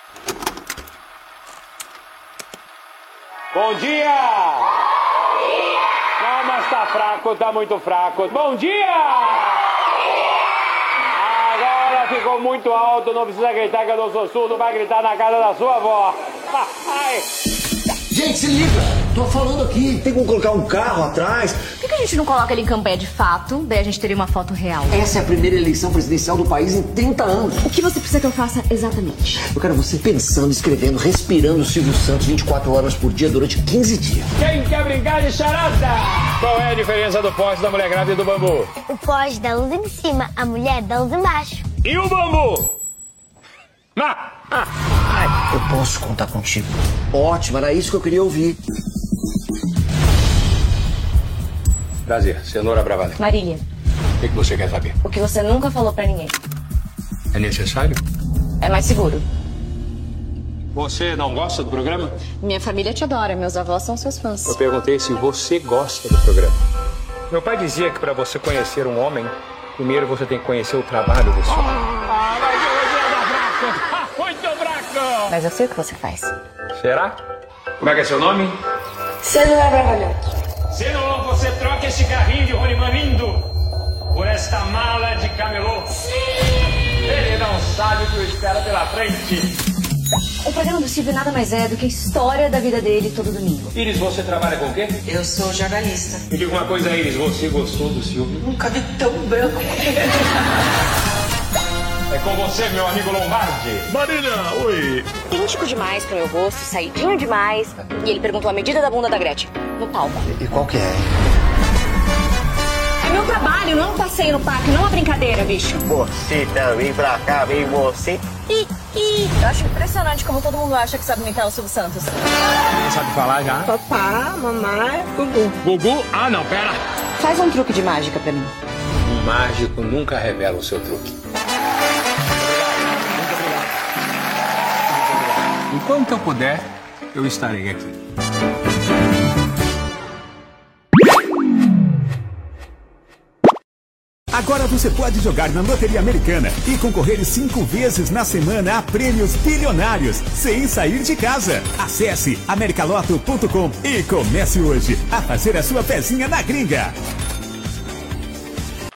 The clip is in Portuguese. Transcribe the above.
Bom dia! Bom dia! Não, mas tá fraco, tá muito fraco. Bom dia! Agora ficou muito alto, não precisa gritar que eu não sou surdo, vai gritar na cara da sua avó. Ai. Gente, se liga! Tô falando aqui. Tem como colocar um carro atrás? Por que a gente não coloca ele em Cambé de fato? Daí a gente teria uma foto real. Essa é a primeira eleição presidencial do país em 30 anos. O que você precisa que eu faça exatamente? Eu quero você pensando, escrevendo, respirando o Silvio Santos 24 horas por dia durante 15 dias. Quem quer brincar de charada? Qual é a diferença do poste da mulher grávida e do bambu? O poste dá luz em cima, a mulher dá luz embaixo. E o bambu? Eu posso contar contigo. Ótimo, era isso que eu queria ouvir. Prazer, Cenoura Bravanel. Marília, O que você quer saber? o que você nunca falou pra ninguém. É necessário? É mais seguro. Você não gosta do programa? Minha família te adora, meus avós são seus fãs. Eu perguntei se você gosta do programa. Meu pai dizia que para você conhecer um homem, primeiro você tem que conhecer o trabalho desse homem. Muito fraco! Mas eu sei o que você faz. Será? Como é que é seu nome? Cenoura Bravanel. Senão você troca esse carrinho de rolimã lindo por esta mala de camelô. Sim! Ele não sabe o que o espera pela frente. O programa do Silvio nada mais é do que a história da vida dele todo domingo. Iris, você trabalha com o quê? Eu sou jornalista. Me diga uma coisa, Iris, você gostou do Silvio? Nunca vi tão branco. É com você, meu amigo Lombardi. Marília, oi. Idêntico demais pro meu gosto, saidinho demais. E ele perguntou a medida da bunda da Gretchen, no palco. E qual que é? É meu trabalho, não um passeio no parque, não uma brincadeira, bicho. Você também pra cá, vem você. Eu acho impressionante como todo mundo acha que sabe imitar o Silvio Santos. Você sabe falar já? Papá, mamãe, Gugu. Gugu? Ah, não, pera. Faz um truque de mágica pra mim. Um mágico nunca revela o seu truque. Enquanto eu puder, eu estarei aqui. Agora você pode jogar na Loteria Americana e concorrer 5 vezes na semana a prêmios bilionários, sem sair de casa. Acesse americaloto.com e comece hoje a fazer a sua pezinha na gringa.